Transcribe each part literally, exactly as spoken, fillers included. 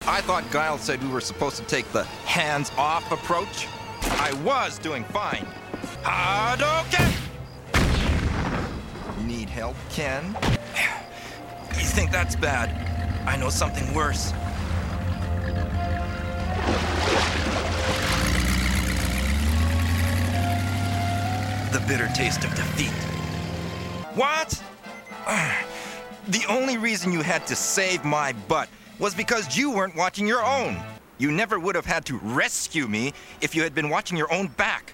I thought Guile said we were supposed to take the hands-off approach. I was doing fine. Hadouken! You need help, Ken? You think that's bad? I know something worse. The bitter taste of defeat. What? The only reason you had to save my butt was because you weren't watching your own. You never would have had to rescue me if you had been watching your own back.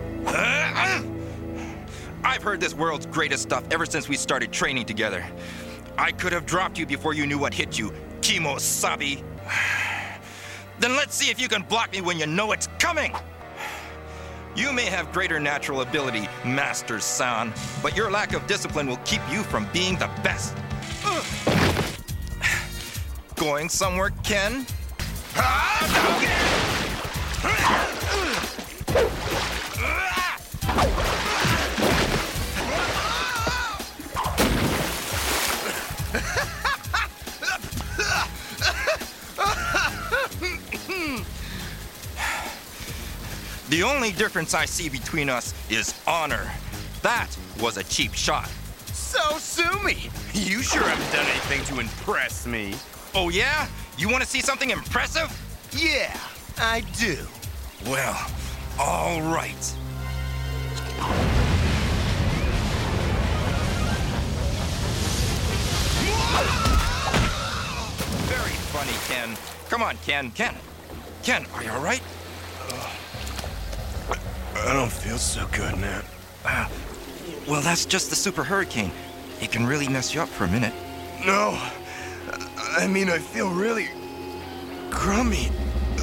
I've heard this world's greatest stuff ever since we started training together. I could have dropped you before you knew what hit you, Kimosabi. Then let's see if you can block me when you know it's coming. You may have greater natural ability, Master-san, but your lack of discipline will keep you from being the best. Ugh. Going somewhere, Ken? The only difference I see between us is honor. That was a cheap shot. So sue me. You sure haven't done anything to impress me. Oh yeah? You want to see something impressive? Yeah, I do. Well, all right. Very funny, Ken. Come on, Ken. Ken. Ken, are you all right? I don't feel so good, man. Uh, well, that's just the Super Hurricane. It can really mess you up for a minute. No. I mean, I feel really crummy.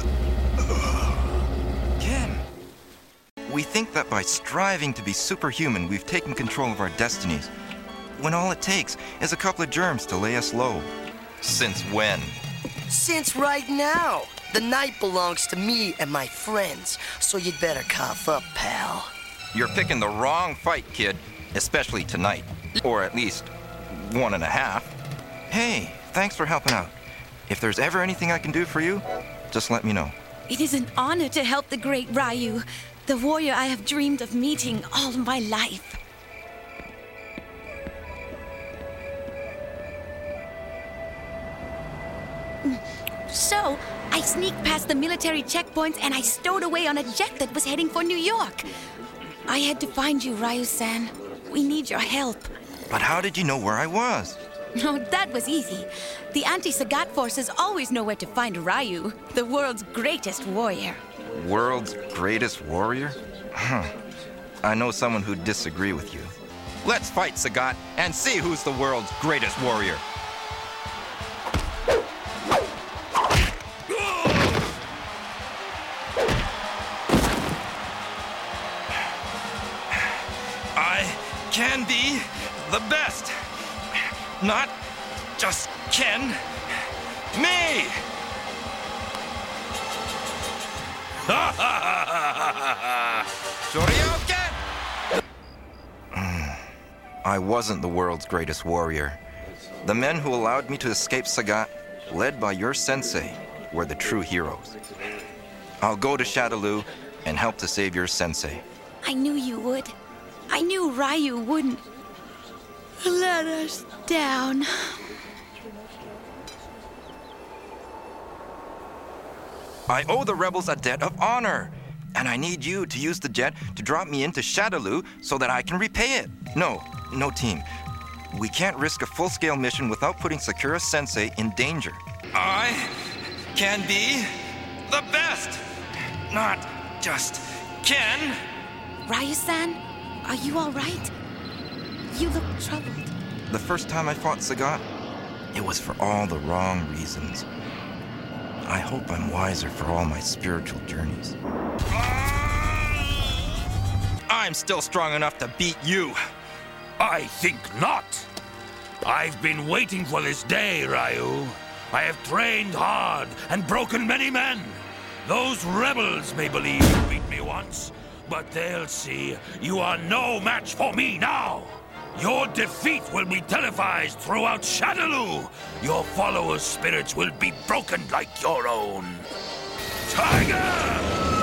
Ken, we think that by striving to be superhuman, we've taken control of our destinies, when all it takes is a couple of germs to lay us low. Since when? Since right now. The night belongs to me and my friends, so you'd better cough up, pal. You're picking the wrong fight, kid, especially tonight. Or at least one and a half. Hey, thanks for helping out. If there's ever anything I can do for you, just let me know. It is an honor to help the great Ryu, the warrior I have dreamed of meeting all my life. So, I sneaked past the military checkpoints and I stowed away on a jet that was heading for New York. I had to find you, Ryu-san. We need your help. But how did you know where I was? Oh, that was easy. The anti-Sagat forces always know where to find Ryu, the world's greatest warrior. World's greatest warrior? Huh. I know someone who'd disagree with you. Let's fight, Sagat, and see who's the world's greatest warrior. I can be the best. Not just Ken. Me! Shoryuken! I wasn't the world's greatest warrior. The men who allowed me to escape Sagat, led by your sensei, were the true heroes. I'll go to Shadaloo and help to save your sensei. I knew you would. I knew Ryu wouldn't let us down. I owe the rebels a debt of honor, and I need you to use the jet to drop me into Shadaloo so that I can repay it. No, no team. We can't risk a full-scale mission without putting Sakura-sensei in danger. I can be the best, not just Ken. Ryu-san, are you all right? You look troubled. The first time I fought Sagat, it was for all the wrong reasons. I hope I'm wiser for all my spiritual journeys. I'm still strong enough to beat you. I think not. I've been waiting for this day, Ryu. I have trained hard and broken many men. Those rebels may believe you beat me once, but they'll see you are no match for me now. Your defeat will be televised throughout Shadaloo. Your followers' spirits will be broken like your own. Tiger!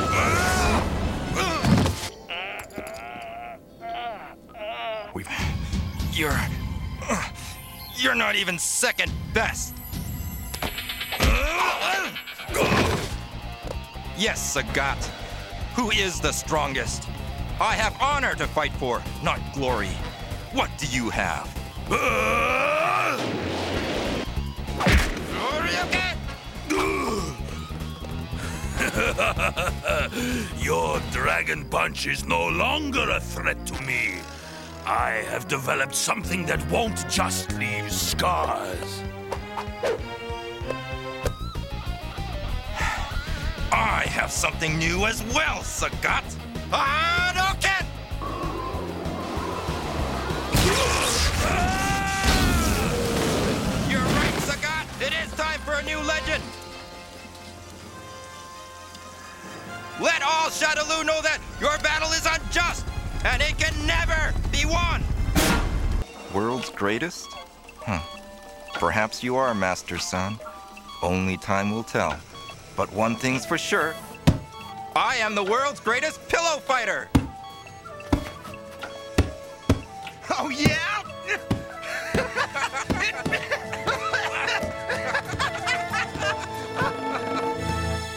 We've... You're... You're not even second best. Yes, Sagat. Who is the strongest? I have honor to fight for, not glory. What do you have? Your dragon punch is no longer a threat to me. I have developed something that won't just leave scars. I have something new as well, Sagat. Hadouken! You're right, Sagat. It is time for a new legend. Let all Shadaloo know that your battle is unjust, and it can never be won. World's greatest? Huh. Perhaps you are, Master Son. Only time will tell. But one thing's for sure. I am the world's greatest pillow fighter! Oh, yeah?